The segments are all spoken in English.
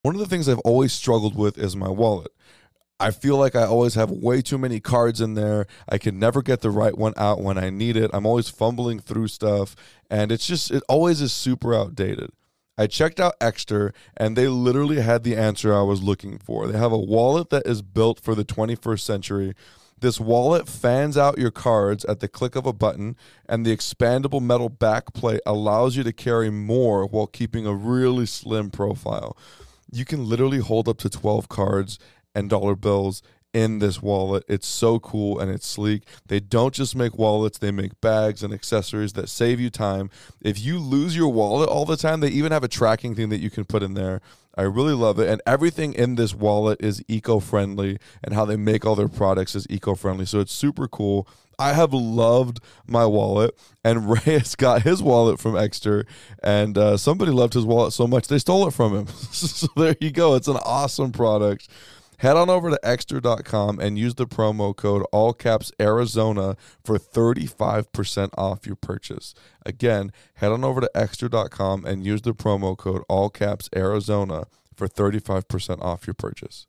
One of the things I've always struggled with is my wallet. I feel like I always have way too many cards in there. I can never get the right one out when I need it. I'm always fumbling through stuff, and it always is super outdated. I checked out Exter, and they literally had the answer I was looking for. They have a wallet that is built for the 21st century. This wallet fans out your cards at the click of a button, and the expandable metal back plate allows you to carry more while keeping a really slim profile. You can literally hold up to 12 cards and dollar bills in this wallet. It's so cool and it's sleek. They don't just make wallets, they make bags and accessories that save you time. If you lose your wallet all the time, they even have a tracking thing that you can put in there. I really love it. And everything in this wallet is eco-friendly, and how they make all their products is eco-friendly. So it's super cool. I have loved my wallet, and Reyes got his wallet from Exter, and somebody loved his wallet so much they stole it from him. So there you go. It's an awesome product. Head on over to Exter.com and use the promo code AllCapsArizona for 35% off your purchase. Again, head on over to Exter.com and use the promo code AllCapsArizona for 35% off your purchase.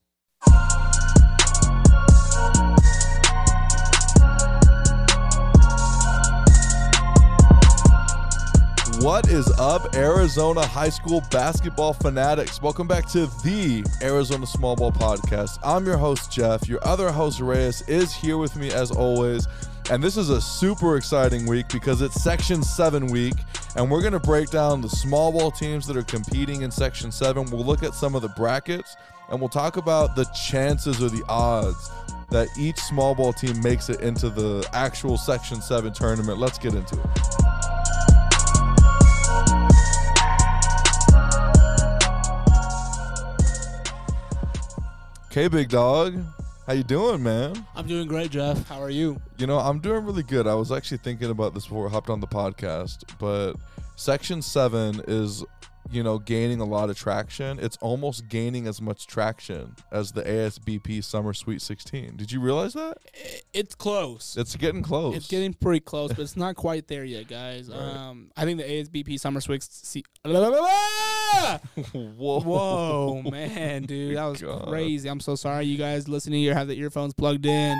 What is up, Arizona high school basketball fanatics? Welcome back to the Arizona Small Ball Podcast. I'm your host, Jeff. Your other host, Reyes, is here with me as always. And this is a super exciting week because it's Section 7 week, and we're going to break down the small ball teams that are competing in Section 7. We'll look at some of the brackets, and we'll talk about the chances or the odds that each small ball team makes it into the actual Section 7 tournament. Let's get into it. Okay, big dog. How you doing, man? I'm doing great, Jeff. How are you? You know, I'm doing really good. I was actually thinking about this before I hopped on the podcast, but Section 7 is, gaining a lot of traction. It's almost gaining as much traction as the ASBP Summer Sweet 16. Did you realize that? It's close. It's getting close. It's getting pretty close, but it's not quite there yet, guys. Right. I think the ASBP Summer Sweet... Whoa, man, dude. That was crazy. I'm so sorry, you guys listening here have the earphones plugged in.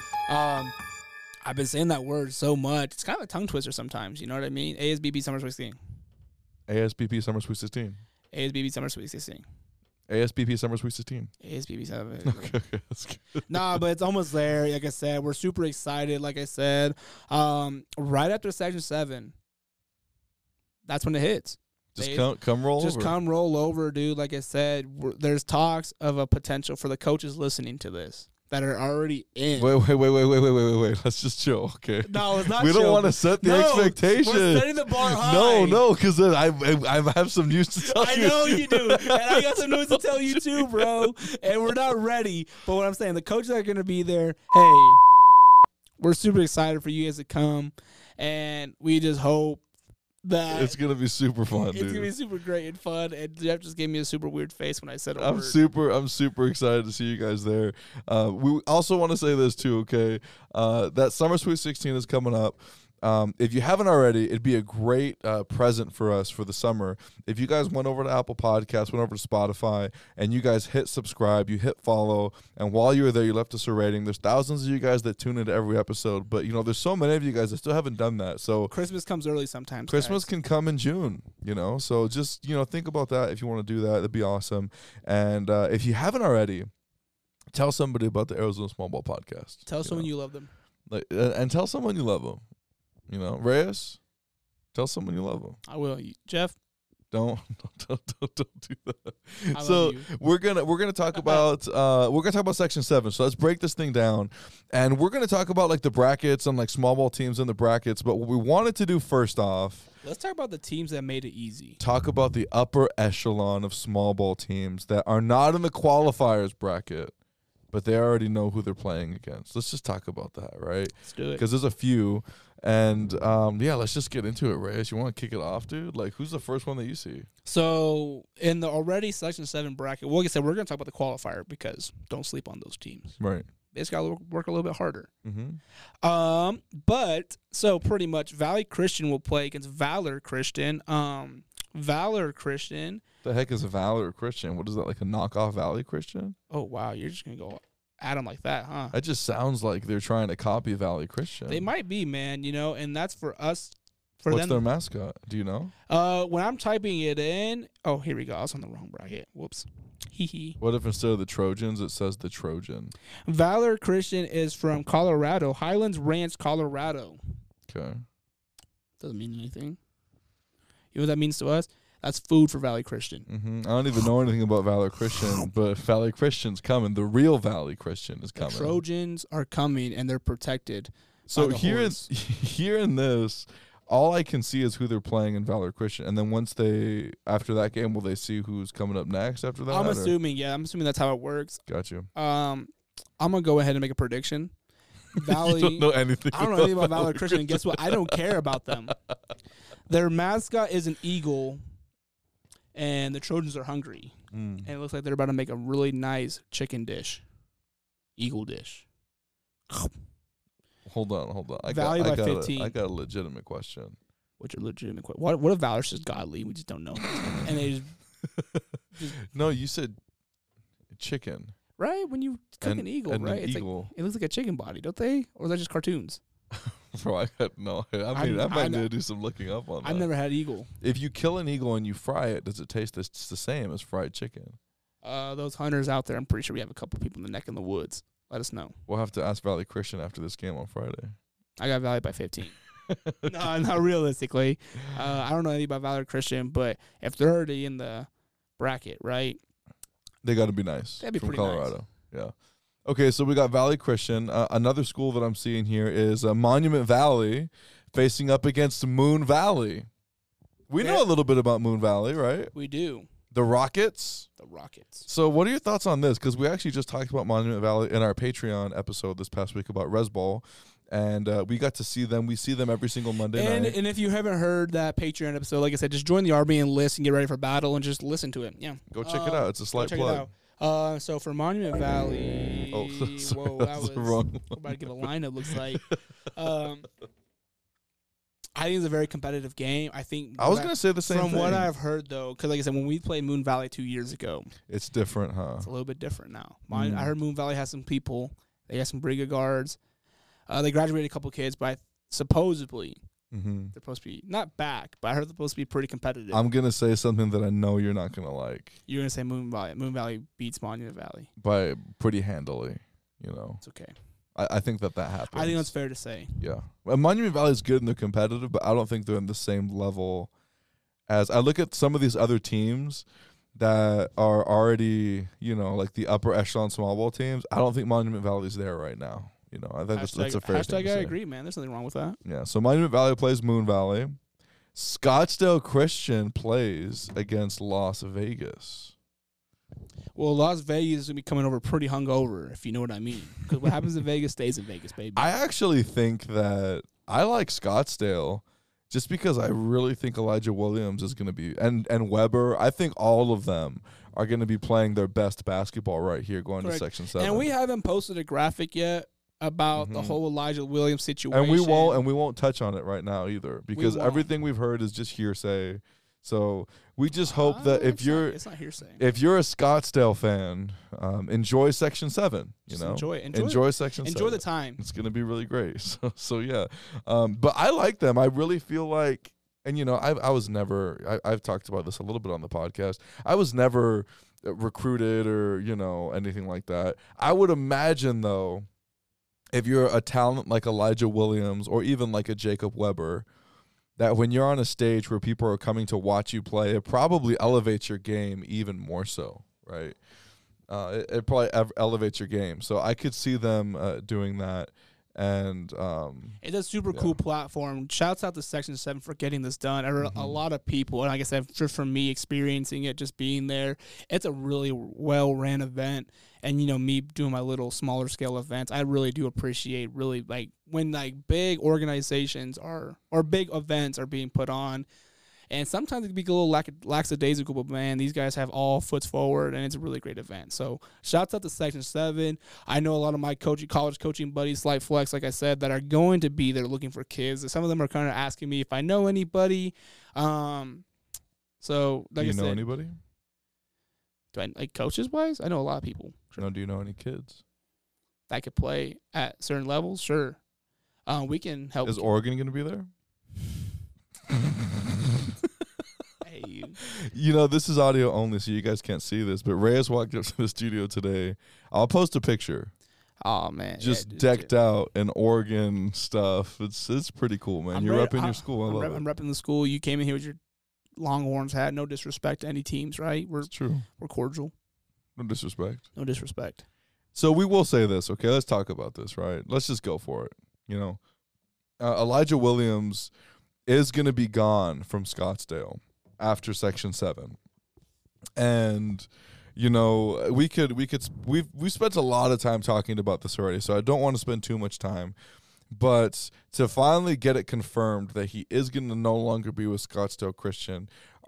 I've been saying that word so much. It's kind of a tongue twister sometimes, you know what I mean? ASBP Summer Sweet 16. ASBP Summer Sweet 16. ASBP Summer Sweet 16. ASBP Summer Sweet 16. ASBP 7. Okay, that's good. Nah, but it's almost there. Like I said, we're super excited. Like I said, right after Section 7, that's when it hits. Just come roll over. Just come roll over, dude. Like I said, there's talks of a potential for the coaches listening to this that are already in. Wait. Let's just chill, okay? No, it's not We chill. don't want to set the expectation. We're setting the bar high. No, because then I have some news to tell you. I know you do. And I got some news to tell you too, bro. And we're not ready. But what I'm saying, the coaches are going to be there. Hey, we're super excited for you guys to come. And we just hope that it's gonna be super fun, dude. It's gonna be super great and fun. And Jeff just gave me a super weird face when I said a word. I'm super excited to see you guys there. We also want to say this too, okay? That Summer Sweet 16 is coming up. If you haven't already, it'd be a great present for us for the summer. If you guys went over to Apple Podcasts, went over to Spotify, and you guys hit subscribe, you hit follow, and while you were there, you left us a rating. There's thousands of you guys that tune into every episode, but there's so many of you guys that still haven't done that. So Christmas comes early sometimes. Christmas guys. can come in June, so just think about that. If you want to do that, that'd be awesome. And if you haven't already, tell somebody about the Arizona Small Ball Podcast. Tell someone you love them. And tell someone you love them. Reyes, tell someone you love them. I will. Jeff, don't do that. I So love you. we're gonna talk about Section 7. So let's break this thing down, and we're gonna talk about like the brackets and like small ball teams in the brackets. But what we wanted to do first off, let's talk about the teams that made it easy. talk about the upper echelon of small ball teams that are not in the qualifiers bracket, but they already know who they're playing against. Let's just talk about that, right? Let's do it. Because there's a few. And, let's just get into it, Reyes. You want to kick it off, dude? Like, who's the first one that you see? So, in the already Section 7 bracket, like I said, we're going to talk about the qualifier because don't sleep on those teams. Right. They just got to work a little bit harder. Mm-hmm. But, so pretty much Valley Christian will play against Valor Christian. Valor Christian. The heck is a Valor Christian? What is that, like a knockoff Valley Christian? Oh, wow. You're just going to go at them like that, huh? That just sounds like they're trying to copy Valley Christian. They might be, man, and that's for us. For What's them. their mascot? Do you know? When I'm typing it in. Oh, here we go. I was on the wrong bracket. Whoops. Hee. What if instead of the Trojans, it says the Trojan? Valor Christian is from Colorado. Highlands Ranch, Colorado. Okay. Doesn't mean anything. You know what that means to us? That's food for Valley Christian. Mm-hmm. I don't even know anything about Valor Christian, but Valley Christian's coming. The real Valley Christian is coming. The Trojans are coming, and they're protected. So here in this, all I can see is who they're playing in Valor Christian, and then after that game, will they see who's coming up next after that? I'm assuming that's how it works. Got you. I'm gonna go ahead and make a prediction. Valley. You don't know anything. I don't know anything about Valor Christian. And guess what? I don't care about them. Their mascot is an eagle, and the Trojans are hungry. And it looks like they're about to make a really nice chicken dish, eagle dish. Hold on. Valley by 15. I got a legitimate question. What's your legitimate question? What if Valor's just godly? We just don't know. And they just No, you said chicken. Right? When you cook an eagle, right? It's eagle. Like, it looks like a chicken body, don't they? Or is that just cartoons? Bro, I got no. I might need to do some looking up on that. I've never had eagle. If you kill an eagle and you fry it, does it taste the same as fried chicken? Those hunters out there, I'm pretty sure we have a couple people in the neck in the woods. Let us know. We'll have to ask Valley Christian after this game on Friday. I got Valley by 15. No, not realistically. I don't know anything about Valor Christian, but if they're already in the bracket, right? They got to be nice. That'd be from pretty Colorado. Nice. Yeah. Okay, so we got Valley Christian. Another school that I'm seeing here is Monument Valley facing up against Moon Valley. We know a little bit about Moon Valley, right? We do. The Rockets. The Rockets. So what are your thoughts on this? Because we actually just talked about Monument Valley in our Patreon episode this past week about Res Bowl. And we got to see them. We see them every single Monday night. And if you haven't heard that Patreon episode, like I said, just join the RBN list and get ready for battle and just listen to it. Yeah. Go check it out. It's a slight plug. So for Monument Valley, whoa, that was wrong. We're about to give a lineup. Looks like. I think it's a very competitive game. I think I was going to say the same thing. From what I've heard, though, because like I said, when we played Moon Valley 2 years ago, it's different, huh? It's a little bit different now. I heard Moon Valley has some people. They got some pretty good guards. They graduated a couple kids, but supposedly they're supposed to be not back, but I heard they're supposed to be pretty competitive. I'm going to say something that I know you're not going to like. You're going to say Moon Valley. Moon Valley beats Monument Valley. By pretty handily, you know. It's okay. I think that happens. I think that's fair to say. Yeah. Monument Valley is good and they're competitive, but I don't think they're in the same level as I look at some of these other teams that are already, you know, like the upper echelon small ball teams. I don't think Monument Valley's there right now. You know, I think that's a fair thing to say. I agree, man. There's nothing wrong with that. Yeah. So Monument Valley plays Moon Valley. Scottsdale Christian plays against Las Vegas. Well, Las Vegas is going to be coming over pretty hungover, if you know what I mean. Because what happens in Vegas stays in Vegas, baby. I actually think that I like Scottsdale just because I really think Elijah Williams is going to be, and Weber, I think all of them are going to be playing their best basketball right here going to Section 7. And we haven't posted a graphic yet about the whole Elijah Williams situation. And we won't touch on it right now either because everything we've heard is just hearsay. So we just hope that it's not hearsay. If you're a Scottsdale fan, enjoy Section 7. Enjoy Section 7. Enjoy the time. It's gonna be really great. So yeah. But I like them. I really feel like, and you know, I was never. I've talked about this a little bit on the podcast. I was never recruited or anything like that. I would imagine though, if you're a talent like Elijah Williams or even like a Jacob Weber, that when you're on a stage where people are coming to watch you play, it probably elevates your game even more so, right? It probably elevates your game. So I could see them doing that. And it's a super cool platform. Shouts out to Section 7 for getting this done. I heard a lot of people, and like I said, just from me experiencing it, just being there, it's a really well-ran event. And, me doing my little smaller scale events, I really do appreciate when big organizations or big events are being put on. And sometimes it can be a little lackadaisical, but man, these guys have all foots forward, and it's a really great event. So shouts out to Section 7. I know a lot of my college coaching buddies, Slight Flex, like I said, that are going to be there looking for kids. Some of them are kind of asking me if I know anybody. So, like do you I know said, anybody? do I like coaches wise? I know a lot of people. Sure. No, do you know any kids? That could play at certain levels. Sure, we can help. Is Oregon going to be there? Hey, You know, this is audio only, so you guys can't see this. But Reyes walked up to the studio today. I'll post a picture. oh man, Just yeah, decked out in Oregon stuff. It's pretty cool, man. You're repping your school. I love it. I'm repping the school. You came in here with your Longhorns hat. No disrespect to any teams, right? It's true. We're cordial. No disrespect. No disrespect. So we will say this, okay? Let's talk about this, right? Let's just go for it. You know, Elijah Williams is going to be gone from Scottsdale after Section 7. And you know, we spent a lot of time talking about this already, so I don't want to spend too much time. But to finally get it confirmed that he is going to no longer be with Scottsdale Christian,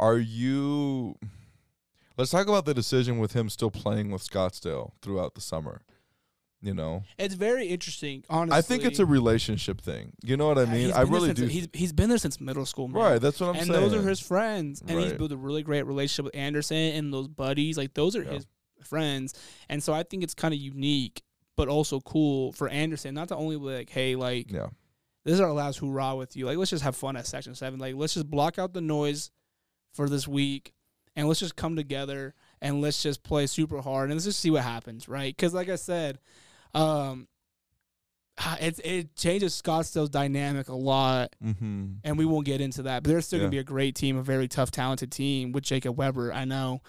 let's talk about the decision with him still playing with Scottsdale throughout the summer. You know, it's very interesting. Honestly, I think it's a relationship thing. You know what I mean? I really do. He's been there since middle school, man. Right, that's what I'm saying. And those are his friends, and he's Right. built a really great relationship with Anderson and those buddies. Like those are his friends, and so I think it's kind of unique, but also cool for Anderson not to only be like, hey, like, this is our last hoorah with you. Like, let's just have fun at Section 7. Like, let's just block out the noise for this week, and let's just come together and let's just play super hard and let's just see what happens, right? Because like I said, it changes Scottsdale's dynamic a lot, and we won't get into that. But they're still going to be a great team, a very tough, talented team with Jacob Weber, I know.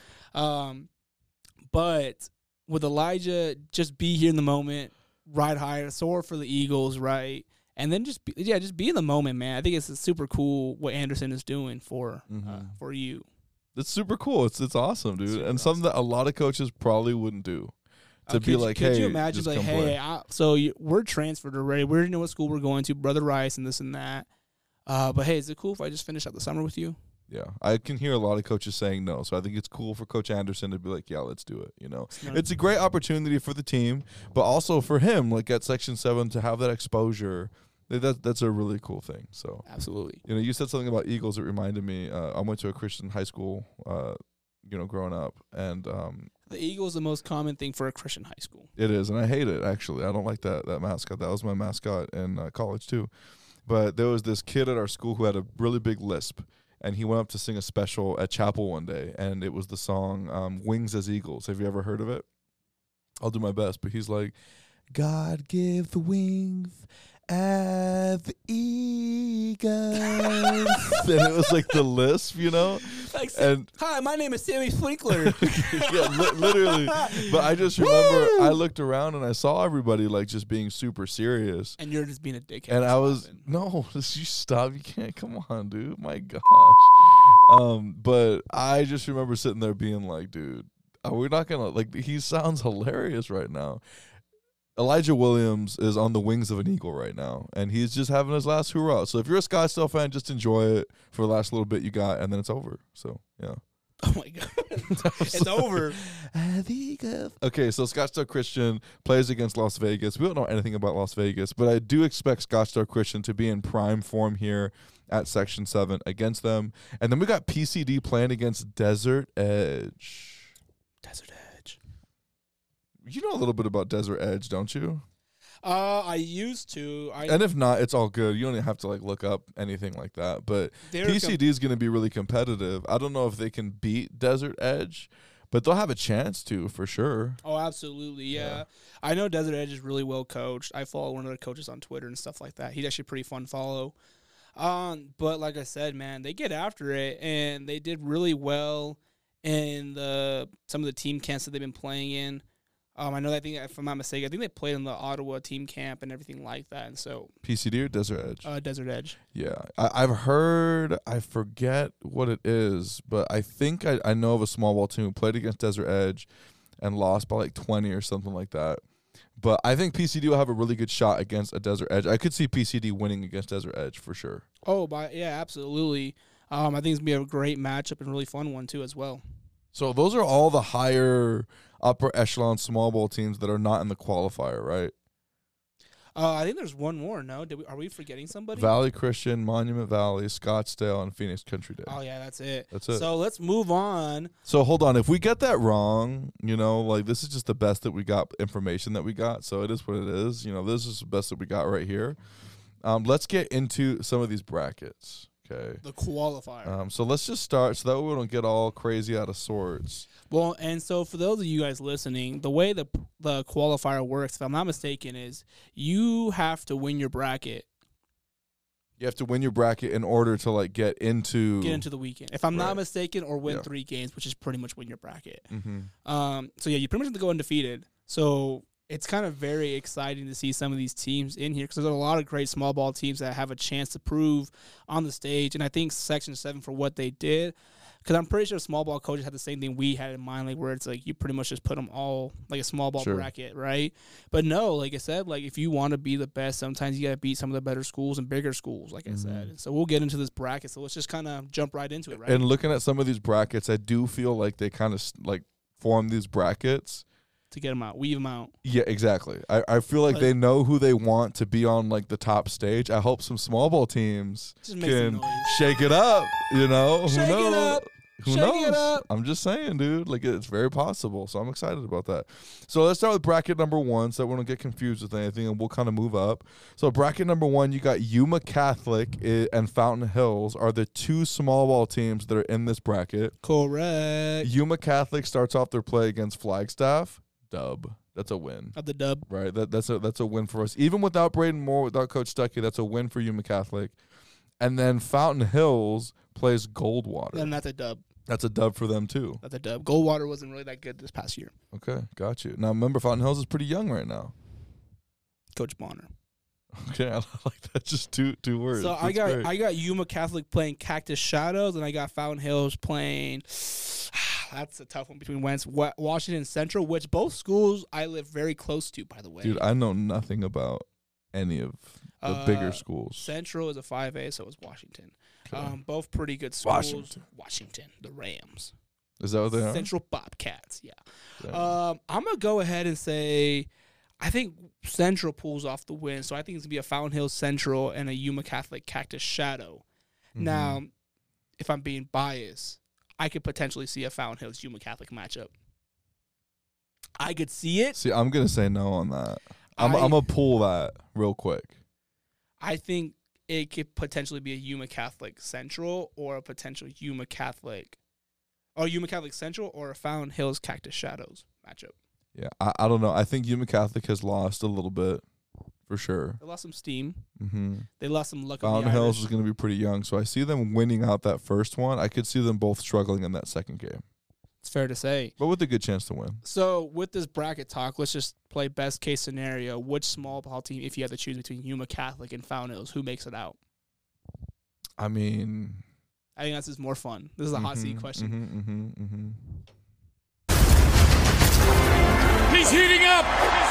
But with Elijah, just be here in the moment, ride high, soar for the Eagles, right? And then just be in the moment, man. I think it's super cool what Anderson is doing for you. It's super cool. It's awesome, dude, and something that a lot of coaches probably wouldn't do. To be like, hey, could you imagine, like, hey, we're transferred already. We already know what school we're going to, Brother Rice, and this and that. But hey, is it cool if I just finish out the summer with you? Yeah, I can hear a lot of coaches saying no. So I think it's cool for Coach Anderson to be like, yeah, let's do it. You know, it's a great opportunity for the team, but also for him, like at Section 7, to have that exposure. That's a really cool thing. So absolutely. You know, you said something about Eagles. It reminded me. I went to a Christian high school. You know, growing up, and the Eagle is the most common thing for a Christian high school. It is, and I hate it, actually. I don't like that mascot. That was my mascot in college, too. But there was this kid at our school who had a really big lisp, and he went up to sing a special at chapel one day, and it was the song Wings as Eagles. Have you ever heard of it? I'll do my best, but he's like, God give the wings as the eagles. And it was like the lisp, you know? Like, and hi, my name is Sammy Sprinkler. Yeah, literally. But I just remember I looked around and I saw everybody like just being super serious. And you're just being a dickhead. And I was, no, you stop. You can't. Come on, dude. My gosh. But I just remember sitting there being like, dude, we're not going to, like, he sounds hilarious right now. Elijah Williams is on the wings of an eagle right now, and he's just having his last hoorah. So if you're a Scottsdale fan, just enjoy it for the last little bit you got, and then it's over. So, yeah. Oh, my God. It's over. Okay, so Scottsdale Christian plays against Las Vegas. We don't know anything about Las Vegas, but I do expect Scottsdale Christian to be in prime form here at Section 7 against them. And then we got PCD playing against Desert Edge. Desert Edge. You know a little bit about Desert Edge, don't you? I used to. And if not, it's all good. You don't even have to like look up anything like that. But PCD is going to be really competitive. I don't know if they can beat Desert Edge, but they'll have a chance to for sure. Oh, absolutely, yeah. I know Desert Edge is really well coached. I follow one of their coaches on Twitter and stuff like that. He's actually pretty fun to follow. But like I said, man, they get after it, and they did really well in some of the team camps that they've been playing in. I know that, I think, if I'm not mistaken, I think they played in the Ottawa team camp and everything like that. And so PCD or Desert Edge? Desert Edge. Yeah. I've heard, I forget what it is, but I think I know of a small ball team who played against Desert Edge and lost by like 20 or something like that. But I think PCD will have a really good shot against a Desert Edge. I could see PCD winning against Desert Edge for sure. Oh, yeah, absolutely. I think it's going to be a great matchup and really fun one, too, as well. So those are all the higher upper echelon small bowl teams that are not in the qualifier, right? I think there's one more. No, are we forgetting somebody? Valley Christian, Monument Valley, Scottsdale, and Phoenix Country Day. Oh yeah, that's it. That's it. So let's move on. So hold on. If we get that wrong, like this is just the best that we got, information that we got. So it is what it is. This is the best that we got right here. Let's get into some of these brackets. Okay. The qualifier. So let's just start so that way we don't get all crazy out of sorts. Well, and so for those of you guys listening, the way the qualifier works, if I'm not mistaken, is you have to win your bracket. You have to win your bracket in order to get into the weekend. If I'm not mistaken, or win 3 games, which is pretty much win your bracket. Mm-hmm. So yeah, you pretty much have to go undefeated. So it's kind of very exciting to see some of these teams in here because there's a lot of great small ball teams that have a chance to prove on the stage. And I think Section 7 for what they did, because I'm pretty sure small ball coaches had the same thing we had in mind, where it's you pretty much just put them all like a small ball bracket, right? But no, like I said, if you want to be the best, sometimes you got to beat some of the better schools and bigger schools, like I said. And so we'll get into this bracket. So let's just kind of jump right into it, right? And looking at some of these brackets, I do feel like they kind of form these brackets to get them out, weave them out. Yeah, exactly. I feel like they know who they want to be on the top stage. I hope some small ball teams can shake it up. Who knows? Who knows? It up. I'm just saying, dude. It's very possible. So I'm excited about that. So let's start with bracket number 1, so that we don't get confused with anything, and we'll kind of move up. So bracket number 1, you got Yuma Catholic and Fountain Hills are the 2 small ball teams that are in this bracket. Correct. Yuma Catholic starts off their play against Flagstaff. Dub. That's a win. Of the dub. Right. That's a win for us. Even without Braden Moore, without Coach Stuckey, that's a win for Yuma Catholic. And then Fountain Hills plays Goldwater. And that's a dub. That's a dub for them too. That's a dub. Goldwater wasn't really that good this past year. Okay, got you. Now remember, Fountain Hills is pretty young right now. Coach Bonner. Okay, I like that. Just two words. So I got Yuma Catholic playing Cactus Shadows, and I got Fountain Hills playing. That's a tough one between Washington Central, which both schools I live very close to, by the way. Dude, I know nothing about any of the bigger schools. Central is a 5A, so is Washington. Okay. Both pretty good schools. Washington, the Rams. Is that what they are? Central Bobcats, yeah. I'm going to go ahead and say I think Central pulls off the win, so I think it's going to be a Fountain Hills Central and a Yuma Catholic Cactus Shadow. Mm-hmm. Now, if I'm being biased, I could potentially see a Fountain Hills Yuma Catholic matchup. I could see it. See, I'm going to say no on that. I'm going to pull that real quick. I think it could potentially be a Yuma Catholic Central or a potential Yuma Catholic Central or a Fountain Hills Cactus Shadows matchup. Yeah, I don't know. I think Yuma Catholic has lost a little bit, for sure. They lost some steam. Mm-hmm. They lost some luck. Fountain Hills is going to be pretty young, so I see them winning out that first one. I could see them both struggling in that second game. It's fair to say. But with a good chance to win. So with this bracket talk, let's just play best case scenario. Which small ball team, if you had to choose between Yuma Catholic and Fountain Hills, who makes it out? I mean, I think this is more fun. This is a hot seat question. He's heating up.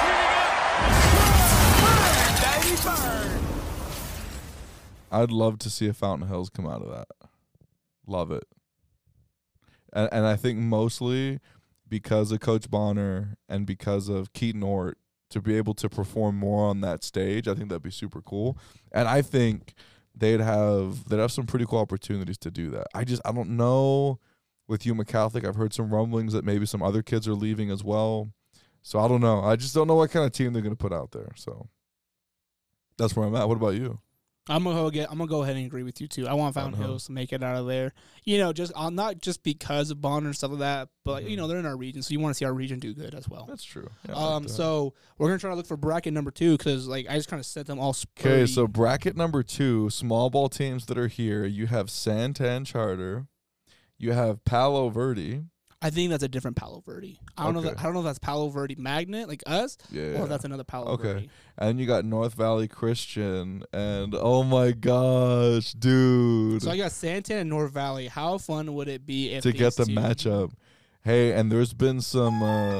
Burn. I'd love to see a Fountain Hills come out of that. Love it. And I think mostly because of Coach Bonner and because of Keaton Ort to be able to perform more on that stage, I think that'd be super cool. And I think they'd have some pretty cool opportunities to do that. I don't know with Yuma Catholic. I've heard some rumblings that maybe some other kids are leaving as well. So I don't know. I just don't know what kind of team they're going to put out there. So that's where I'm at. What about you? I'm gonna go ahead and agree with you too. I want Fountain Hills to make it out of there. Just not just because of Bonner and stuff like that, but they're in our region, so you want to see our region do good as well. That's true. Yeah, so we're gonna try to look for bracket number 2 because I just kind of set them all. Okay, so bracket number 2, small ball teams that are here. You have Santan Charter, you have Palo Verde. I think that's a different Palo Verde. I don't know if that's Palo Verde Magnet like us, or if that's another Palo Verde. And you got North Valley Christian, and oh my gosh, dude! So I got Santan and North Valley. How fun would it be if to get the matchup? Hey, and there's been some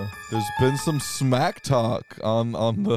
smack talk on the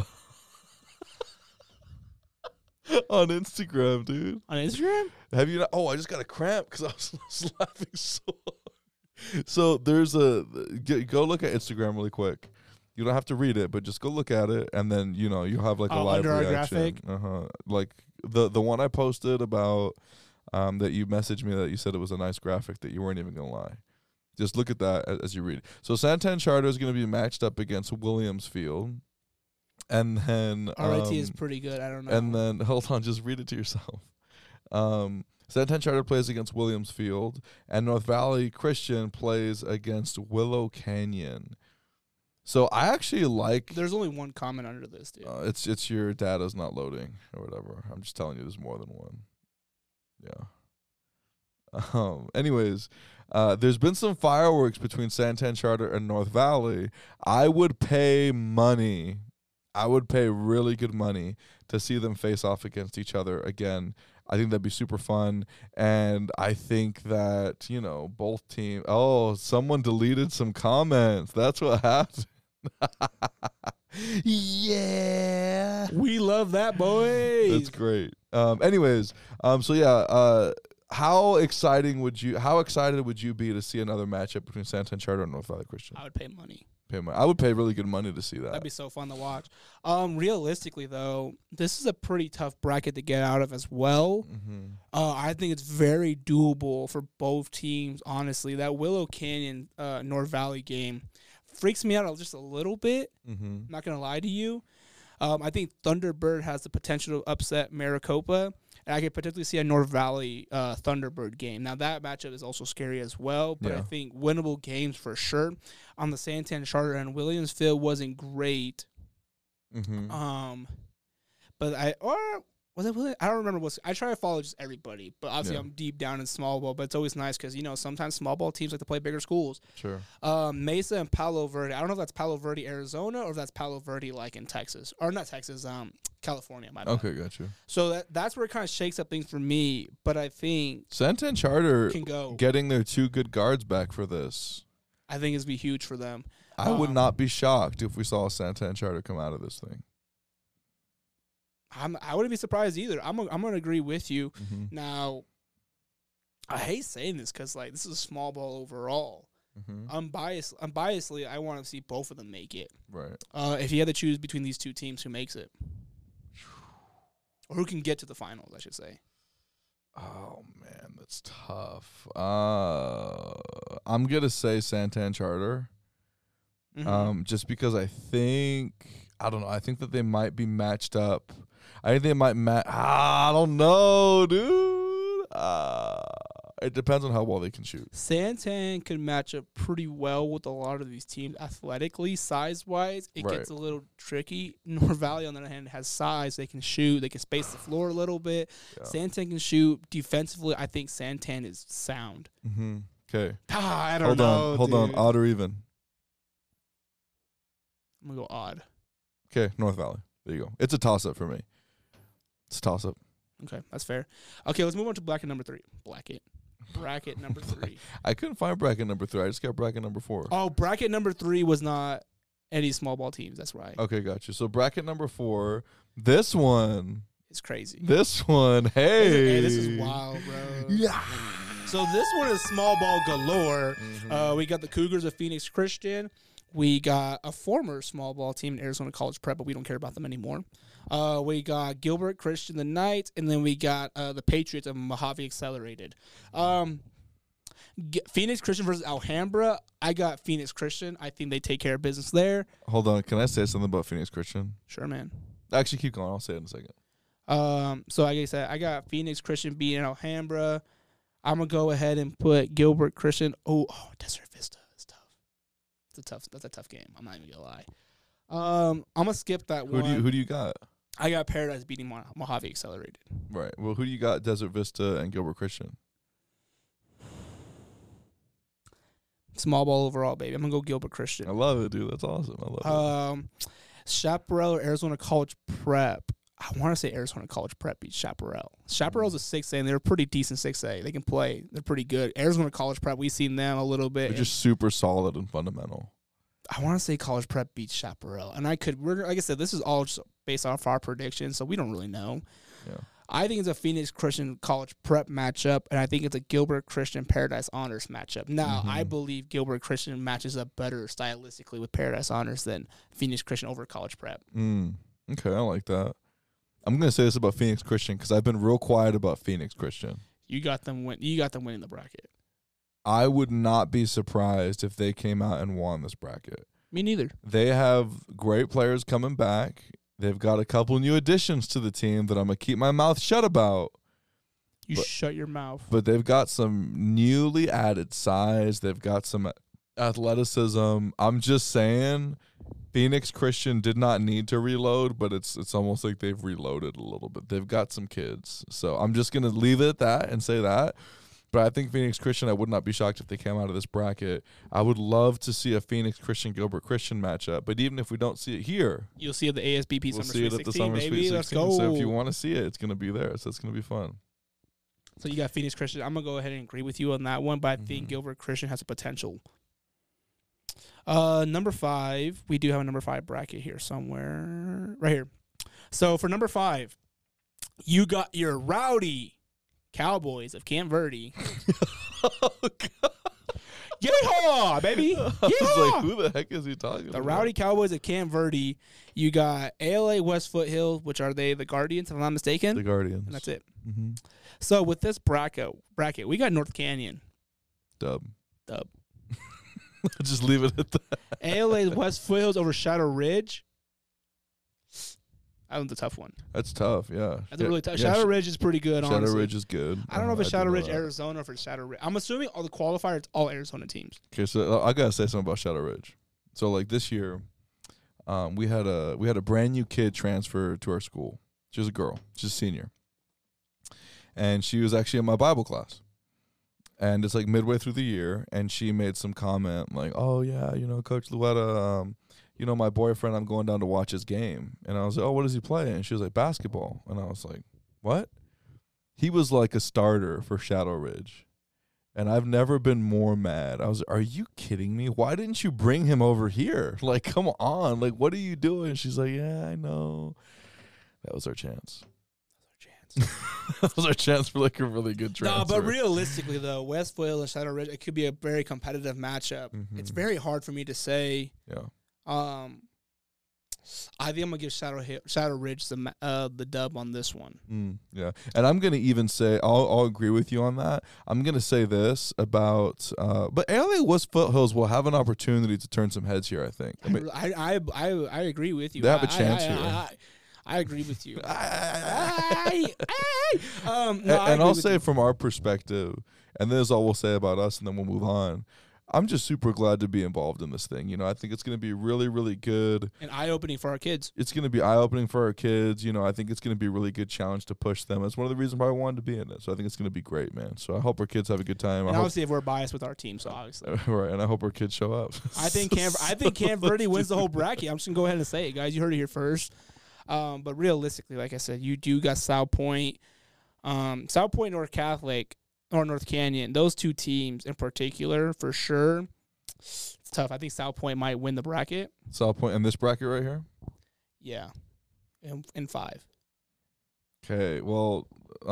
on Instagram, dude. On Instagram? Have you not? Oh, I just got a cramp because I was laughing so hard. So there's go look at Instagram really quick. You don't have to read it, but just go look at it, and then you'll have like a live under our reaction. graphic? Like the one I posted about that you messaged me that you said it was a nice graphic that you weren't even gonna lie. Just look at that as you read it. So Santan Charter is going to be matched up against Williams Field, and then RIT is pretty good. I don't know. And then hold on, just read it to yourself. Santan Charter plays against Williams Field, and North Valley Christian plays against Willow Canyon. So I actually like. There's only one comment under this, dude. It's your data's not loading or whatever. I'm just telling you, there's more than one. Yeah. Anyways, there's been some fireworks between Santan Charter and North Valley. I would pay money. I would pay really good money to see them face off against each other again. I think that'd be super fun. And I think that, both teams. Oh, someone deleted some comments. That's what happened. Yeah. We love that, boys. That's great. Anyways, so yeah, how excited would you be to see another matchup between Santan Charter and North Valley Christian? I would pay money. I would pay really good money to see that. That'd be so fun to watch. Realistically, though, this is a pretty tough bracket to get out of as well. Mm-hmm. I think it's very doable for both teams, honestly. That Willow Canyon North Valley game freaks me out just a little bit. Mm-hmm. I'm not going to lie to you. I think Thunderbird has the potential to upset Maricopa, and I could potentially see a North Valley Thunderbird game. Now, that matchup is also scary as well, but I think winnable games for sure. On the Santan Charter and Williamsville wasn't great. Mm-hmm. But was it Williams? I don't remember. I try to follow just everybody, but obviously I'm deep down in small ball. But it's always nice because sometimes small ball teams like to play bigger schools. Sure. Mesa and Palo Verde. I don't know if that's Palo Verde, Arizona, or if that's Palo Verde like in Texas, or not Texas, California. My bad. Okay, got you. So that's where it kind of shakes up things for me. But I think Santan Charter can go. Getting their two good guards back for this. I think it's be huge for them. I would not be shocked if we saw a Santan Charter come out of this thing. I wouldn't be surprised either. I'm gonna agree with you. Mm-hmm. Now, I hate saying this because this is small ball overall. Mm-hmm. Unbiasedly, I want to see both of them make it. Right. If you had to choose between these two teams, who makes it, or who can get to the finals, I should say. Oh man, that's tough. I'm gonna say Santan Charter. Mm-hmm. Just because I think that they might be matched up. I think they might I don't know, dude. It depends on how well they can shoot. Santan can match up pretty well with a lot of these teams athletically, size-wise. It gets a little tricky. North Valley, on the other hand, has size. They can shoot. They can space the floor a little bit. Yeah. Santan can shoot. Defensively, I think Santan is sound. Mm-hmm. Okay. I don't know. Hold on. Odd or even? I'm going to go odd. Okay, North Valley. There you go. It's a toss-up for me. It's a toss-up. Okay, that's fair. Okay, let's move on to bracket number 3. Bracket number 3. I couldn't find bracket number 3. I just got bracket number 4. Oh, bracket number 3 was not any small ball teams. That's right. Okay, got you. So bracket number 4, this one. It's crazy. This one, hey. This is wild, bro. Yeah. So this one is small ball galore. Mm-hmm. We got the Cougars of Phoenix Christian. We got a former small ball team in Arizona College Prep, but we don't care about them anymore. We got Gilbert Christian the Knights, and then we got the Patriots of Mojave Accelerated. Phoenix Christian versus Alhambra. I got Phoenix Christian. I think they take care of business there. Hold on. Can I say something about Phoenix Christian? Sure, man. Actually, keep going. I'll say it in a second. So like I said, I got Phoenix Christian beating Alhambra. I'm going to go ahead and put Gilbert Christian. Oh, Desert Vista. That's a tough game. I'm not even gonna lie. I'm gonna skip that one. Who do you got? I got Paradise beating Mojave Accelerated. Right. Well, who do you got? Desert Vista and Gilbert Christian. Small ball overall, baby. I'm gonna go Gilbert Christian. I love it, dude. That's awesome. I love it. Chaparral or Arizona College Prep. I want to say Arizona College Prep beats Chaparral. Chaparral's a 6A, and they're a pretty decent 6A. They can play. They're pretty good. Arizona College Prep, we've seen them a little bit. They're just super solid and fundamental. I want to say College Prep beats Chaparral. And like I said, this is all just based off our predictions, so we don't really know. Yeah. I think it's a Phoenix Christian College Prep matchup, and I think it's a Gilbert Christian Paradise Honors matchup. Now, I believe Gilbert Christian matches up better stylistically with Paradise Honors than Phoenix Christian over College Prep. Okay, I like that. I'm going to say this about Phoenix Christian because I've been real quiet about Phoenix Christian. You got them winning the bracket. I would not be surprised if they came out and won this bracket. Me neither. They have great players coming back. They've got a couple new additions to the team that I'm going to keep my mouth shut about. Shut your mouth. But they've got some newly added size. They've got some athleticism. I'm just saying Phoenix Christian did not need to reload, but it's almost like they've reloaded a little bit. They've got some kids. So I'm just going to leave it at that and say that. But I think Phoenix Christian, I would not be shocked if they came out of this bracket. I would love to see a Phoenix Christian Gilbert Christian matchup. But even if we don't see it here, you'll see it at the ASBP we'll Summer see it at the Summer baby. Sweet 16. Let's go. So if you want to see it, it's going to be there. So it's going to be fun. So you got Phoenix Christian. I'm going to go ahead and agree with you on that one, but I think Gilbert Christian has a potential. Number 5, we do have a number 5 bracket here somewhere. Right here. So for number 5, you got your rowdy Cowboys of Camp Verde. Oh, God. Yeehaw, baby. I Yeehaw. was like, who the heck is he talking about? The Rowdy Cowboys of Camp Verde. You got ALA West Foothill, which are they the Guardians, if I'm not mistaken? The Guardians. And that's it. So with this bracket, we got North Canyon. Dub. Dub. Just leave it at that. ALA West Foothills over Shadow Ridge. That one's a tough one. That's tough, yeah. That's a really tough. Shadow Ridge is pretty good, honestly. Shadow Ridge is good. I don't know if it's Shadow Ridge, Arizona, or if it's Shadow Ridge. I'm assuming all the qualifiers, it's all Arizona teams. Okay, so I gotta say something about Shadow Ridge. So like this year, we had a brand new kid transfer to our school. She was a girl. She's a senior, and she was actually in my Bible class. And it's like midway through the year, and she made some comment like, "Oh yeah, Coach Luetta, my boyfriend, I'm going down to watch his game." And I was like, "Oh, what does he play?" And she was like, "Basketball." And I was like, "What?" He was like a starter for Shadow Ridge. And I've never been more mad. I was like, "Are you kidding me? Why didn't you bring him over here? Like, come on. Like, what are you doing?" She's like, "Yeah, I know." That was our chance. That was our chance for like a really good transfer. No, but realistically though, West Foothill and Shadow Ridge, it could be a very competitive matchup. It's very hard for me to say. Yeah. I think I'm gonna give Shadow Ridge the dub on this one. Yeah, and I'm gonna even say I'll agree with you on that. I'm gonna say this about, but ALA West Foothills will have an opportunity to turn some heads here. I think. I agree with you. They have a chance here. I agree with you. And I'll say from our perspective, and this is all we'll say about us, and then we'll move on. I'm just super glad to be involved in this thing. I think it's going to be really, really good. And eye-opening for our kids. It's going to be eye-opening for our kids. I think it's going to be a really good challenge to push them. That's one of the reasons why I wanted to be in it. So I think it's going to be great, man. So I hope our kids have a good time. And obviously, if we're biased with our team, so obviously. Right, and I hope our kids show up. I think Camp Verde wins the whole bracket. I'm just going to go ahead and say it, guys. You heard it here first. But realistically, like I said, you do got South Point, North Catholic, or North Canyon. Those two teams in particular, for sure, it's tough. I think South Point might win the bracket. South Point in this bracket right here? Yeah, in 5. Okay, well,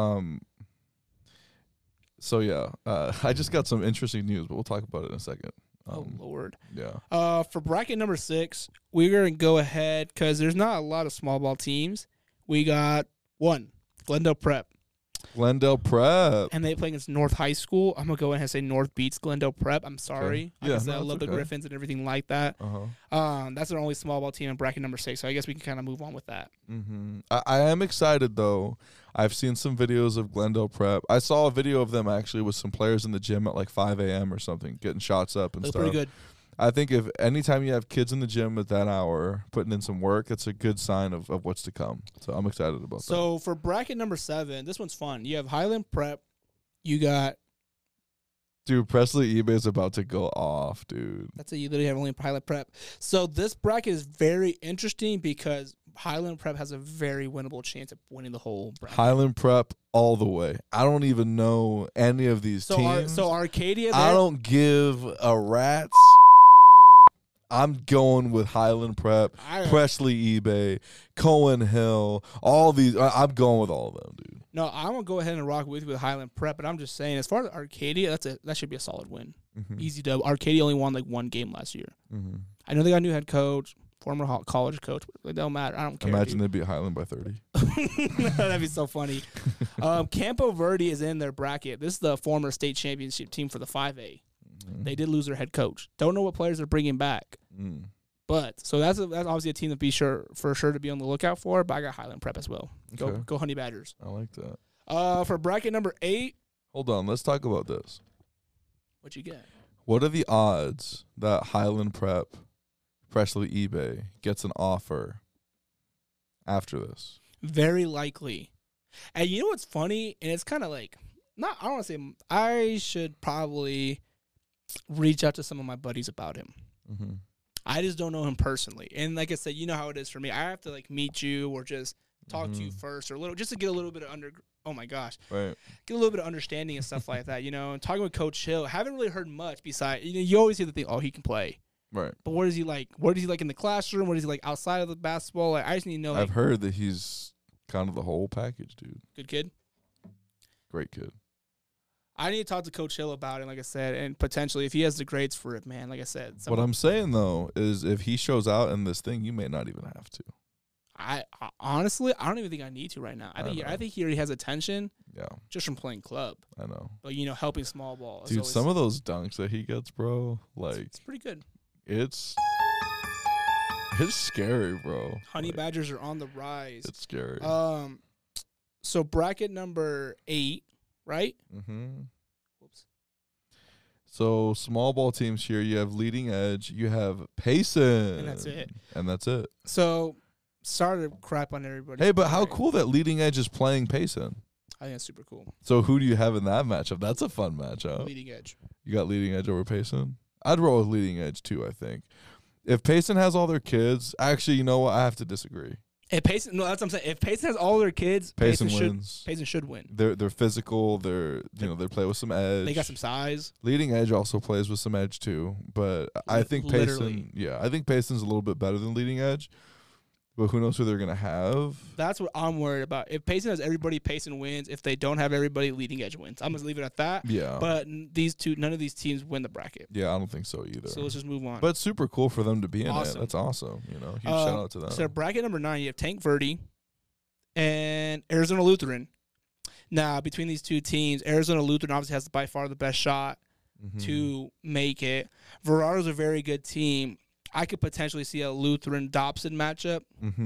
so yeah, I just got some interesting news, but we'll talk about it in a second. Oh, Lord. Yeah. For bracket number 6, we're going to go ahead because there's not a lot of small ball teams. We got 1, Glendale Prep. Glendale Prep. And they play against North High School. I'm going to go ahead and say North beats Glendale Prep. I'm sorry. Okay. I love the Griffins and everything like that. That's their only small ball team in bracket number 6, so I guess we can kind of move on with that. I am excited, though. I've seen some videos of Glendale Prep. I saw a video of them, actually, with some players in the gym at like 5 a.m. or something, getting shots up and That's stuff. pretty good. I think if anytime you have kids in the gym at that hour putting in some work, that's a good sign of what's to come. So I'm excited about that. So for bracket number 7, this one's fun. You have Highland Prep. You got... Dude, Presley eBay's about to go off, dude. That's it. You literally have only Highland Prep. So this bracket is very interesting because Highland Prep has a very winnable chance of winning the whole bracket. Highland Prep all the way. I don't even know any of these teams. So Arcadia... I don't give a rat's... I'm going with Highland Prep, Presley eBay, Cohen Hill, all these. I'm going with all of them, dude. No, I'm gonna go ahead and rock with Highland Prep, but I'm just saying, as far as Arcadia, that should be a solid win. Easy dub. Arcadia only won like one game last year. I know they got a new head coach, former college coach, but it don't matter. I don't care. Imagine they beat Highland by 30. That'd be so funny. Campo Verde is in their bracket. This is the former state championship team for the 5A. They did lose their head coach. Don't know what players they're bringing back. But so that's obviously a team to be sure to be on the lookout for. But I got Highland Prep as well. Go Honey Badgers. I like that. For bracket number 8. Hold on, let's talk about this. What you get? What are the odds that Highland Prep, Presley eBay gets an offer after this? Very likely. And you know what's funny? And it's kind of like I don't want to say I should probably reach out to some of my buddies about him. I just don't know him personally. And like I said, you know how it is for me. I have to like meet you or just talk to you first or just to get a little bit of get a little bit of understanding and stuff like that, and talking with Coach Hill, haven't really heard much besides, you always hear the thing, oh, he can play. Right. But what is he like? What is he like in the classroom? What is he like outside of the basketball? Like, I just need to know. I've heard that he's kind of the whole package, dude. Good kid. Great kid. I need to talk to Coach Hill about it, like I said, and potentially if he has the grades for it, man, like I said. What I'm saying, though, is if he shows out in this thing, you may not even have to. I honestly, I don't even think I need to right now. I think he already has attention just from playing club. I know. But, helping small ball. Dude, some of those dunks that he gets, bro, like. It's pretty good. It's scary, bro. Honey Badgers are on the rise. It's scary. So bracket number 8, right? Whoops. So small ball teams here. You have Leading Edge. You have Payson. And that's it. So sorry to crap on everybody. Hey, but how cool that Leading Edge is playing Payson. I think that's super cool. So who do you have in that matchup? That's a fun matchup. Leading Edge. You got Leading Edge over Payson? I'd roll with Leading Edge too, I think. If Payson has all their kids, actually, you know what? I have to disagree. If Payson, no, that's what I'm saying. If Payson has all their kids, Payson wins. Payson should win. They're physical. They play with some edge. They got some size. Leading Edge also plays with some edge too, but I think Payson. Yeah, I think Payson's a little bit better than Leading Edge. But who knows who they're gonna have? That's what I'm worried about. If Payson has everybody, Payson wins. If they don't have everybody, Leading Edge wins. I'm gonna leave it at that. Yeah. But none of these teams win the bracket. Yeah, I don't think so either. So let's just move on. But it's super cool for them to be in it. That's awesome. Huge shout out to them. So bracket number 9, you have Tank Verde and Arizona Lutheran. Now, between these two teams, Arizona Lutheran obviously has by far the best shot to make it. Verrado's a very good team. I could potentially see a Lutheran-Dobson matchup.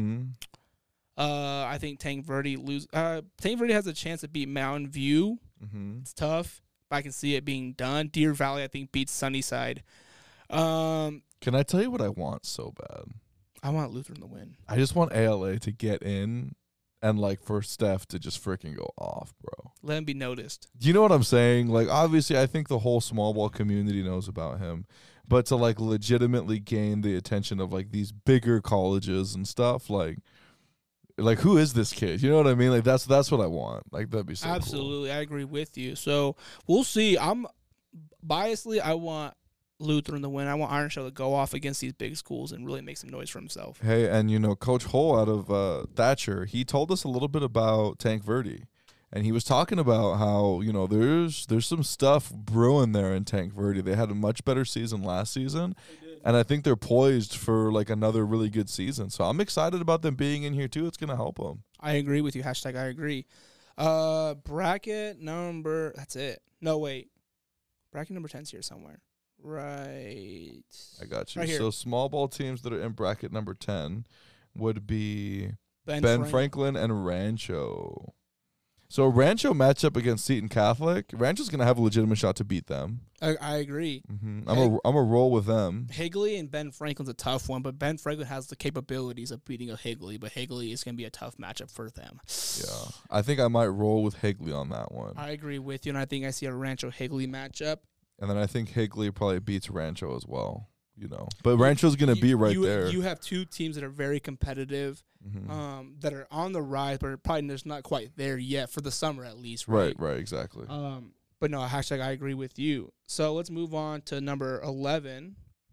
I think Tank Verde Tank Verde has a chance to beat Mountain View. It's tough, but I can see it being done. Deer Valley, I think, beats Sunnyside. Can I tell you what I want so bad? I want Lutheran to win. I just want ALA to get in and, like, for Steph to just freaking go off, bro. Let him be noticed. Do you know what I'm saying? Like, obviously, I think the whole small ball community knows about him. But to, like, legitimately gain the attention of, like, these bigger colleges and stuff, like who is this kid? You know what I mean? Like, that's what I want. Like, that'd be so Absolutely. cool. I agree with you. So, we'll see. I want Lutheran to win. I want Iron Shell to go off against these big schools and really make some noise for himself. Hey, and, Coach Hull out of Thatcher, he told us a little bit about Tank Verde. And he was talking about how, there's some stuff brewing there in Tank Verde. They had a much better season last season. And I think they're poised for, like, another really good season. So I'm excited about them being in here, too. It's going to help them. I agree with you. # I agree. Bracket number, that's it. No, wait. Bracket number 10's here somewhere. Right. I got you. Right here. So small ball teams that are in bracket number 10 would be Ben Franklin and Rancho. So Rancho match up against Seton Catholic. Rancho's going to have a legitimate shot to beat them. I agree. I'm a roll with them. Higley and Ben Franklin's a tough one, but Ben Franklin has the capabilities of beating a Higley, but Higley is going to be a tough matchup for them. Yeah. I think I might roll with Higley on that one. I agree with you, and I think I see a Rancho-Higley matchup. And then I think Higley probably beats Rancho as well. But Rancho's going to be right there. You have two teams that are very competitive, that are on the rise, but are probably just not quite there yet for the summer at least. Right, exactly. But no, # I agree with you. So let's move on to number 11.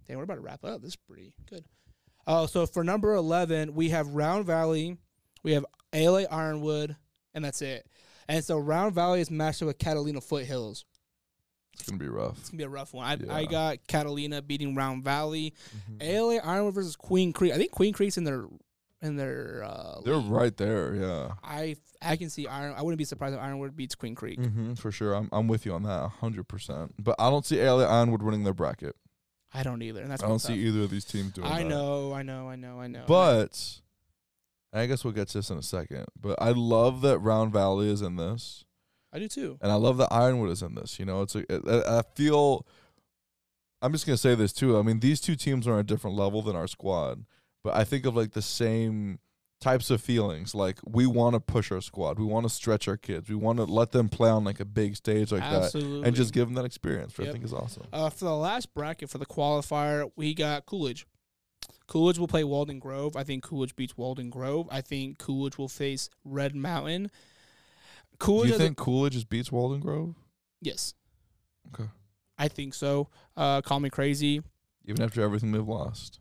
Dang, we're about to wrap up. This is pretty good. So for number 11, we have Round Valley, we have ALA Ironwood, and that's it. And so Round Valley is matched up with Catalina Foothills. It's going to be rough. It's going to be a rough one. I got Catalina beating Round Valley. ALA Ironwood versus Queen Creek. I think Queen Creek's in their they're right there, yeah. I can see I wouldn't be surprised if Ironwood beats Queen Creek. For sure. I'm with you on that 100%. But I don't see ALA Ironwood winning their bracket. I don't either. And that's I don't see either of these teams doing that. I know. But I guess we'll get to this in a second. But I love that Round Valley is in this. I do too. And I love that Ironwood is in this. You know, I feel, I'm just going to say this too. I mean, these two teams are on a different level than our squad. But I think of like the same types of feelings. Like we want to push our squad. We want to stretch our kids. We want to let them play on like a big stage like that. And just give them that experience, which I think is awesome. For the last bracket, for the qualifier, we got Coolidge. Coolidge will play Walden Grove. I think Coolidge beats Walden Grove. I think Coolidge will face Red Mountain. Do you think Coolidge just beats Walden Grove? Yes. Okay. I think so. Call me crazy. Even after everything they've lost.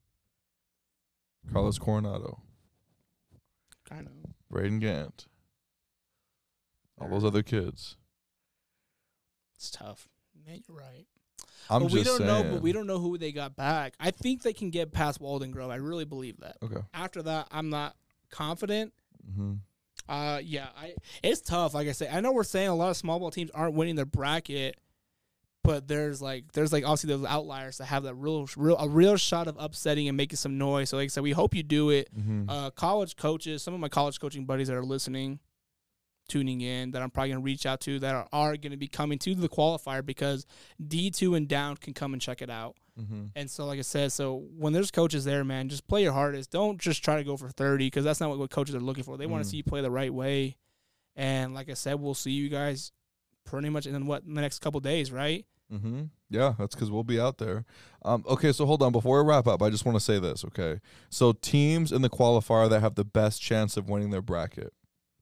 Carlos Coronado. I know. Braden Gant. All those other kids. It's tough. Man, you're right. But we don't know who they got back. I think they can get past Walden Grove. I really believe that. Okay. After that, I'm not confident. Mm-hmm. It's tough. Like I said, I know we're saying a lot of small ball teams aren't winning their bracket, but there's obviously those outliers that have that real shot of upsetting and making some noise. So like I said, we hope you do it. Mm-hmm. College coaches, some of my college coaching buddies that are listening, tuning in, that I'm probably going to reach out to that are going to be coming to the qualifier because D2 and down can come and check it out. Mm-hmm. And so, like I said, so when there's coaches there, man, just play your hardest. Don't just try to go for 30 because that's not what coaches are looking for. They want to see you play the right way. And like I said, we'll see you guys pretty much in the next couple of days, right? Mm-hmm. Yeah, that's because we'll be out there. Okay, so hold on. Before we wrap up, I just want to say this, okay? So teams in the qualifier that have the best chance of winning their bracket.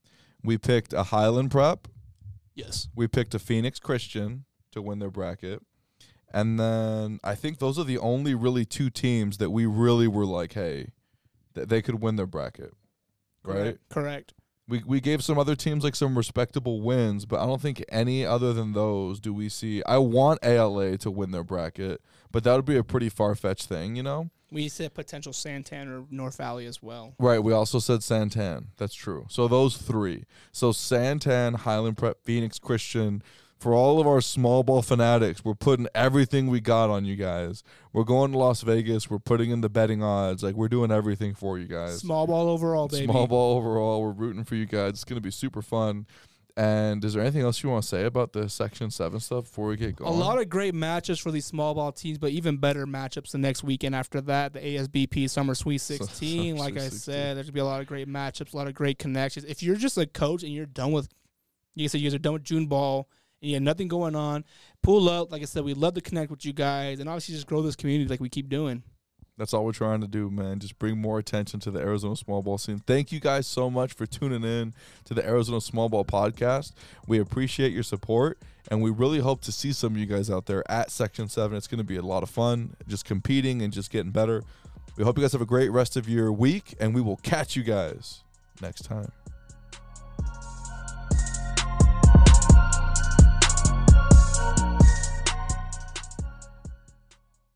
We picked a Highland Prep. Yes. We picked a Phoenix Christian to win their bracket. And then I think those are the only really two teams that we really were like, hey, they could win their bracket, right? Correct. We gave some other teams like some respectable wins, but I don't think any other than those do we see. I want ALA to win their bracket, but that would be a pretty far-fetched thing, you know? We said potential Santan or North Valley as well. Right, we also said Santan. That's true. So those three. So Santan, Highland Prep, Phoenix Christian. For all of our small ball fanatics, we're putting everything we got on you guys. We're going to Las Vegas. We're putting in the betting odds. Like, we're doing everything for you guys. Small ball overall, baby. Small ball overall. We're rooting for you guys. It's going to be super fun. And is there anything else you want to say about the Section 7 stuff before we get going? A lot of great matchups for these small ball teams, but even better matchups the next weekend after that, the ASBP Summer Sweet 16. Like I said, there's going to be a lot of great matchups, a lot of great connections. If you're just a coach and you're done with, you guys are done with June ball, and you have nothing going on, pull up. Like I said, we'd love to connect with you guys and obviously just grow this community like we keep doing. That's all we're trying to do, man. Just bring more attention to the Arizona small ball scene. Thank you guys so much for tuning in to the Arizona Small Ball Podcast. We appreciate your support, and we really hope to see some of you guys out there at Section 7. It's going to be a lot of fun, just competing and just getting better. We hope you guys have a great rest of your week, and we will catch you guys next time.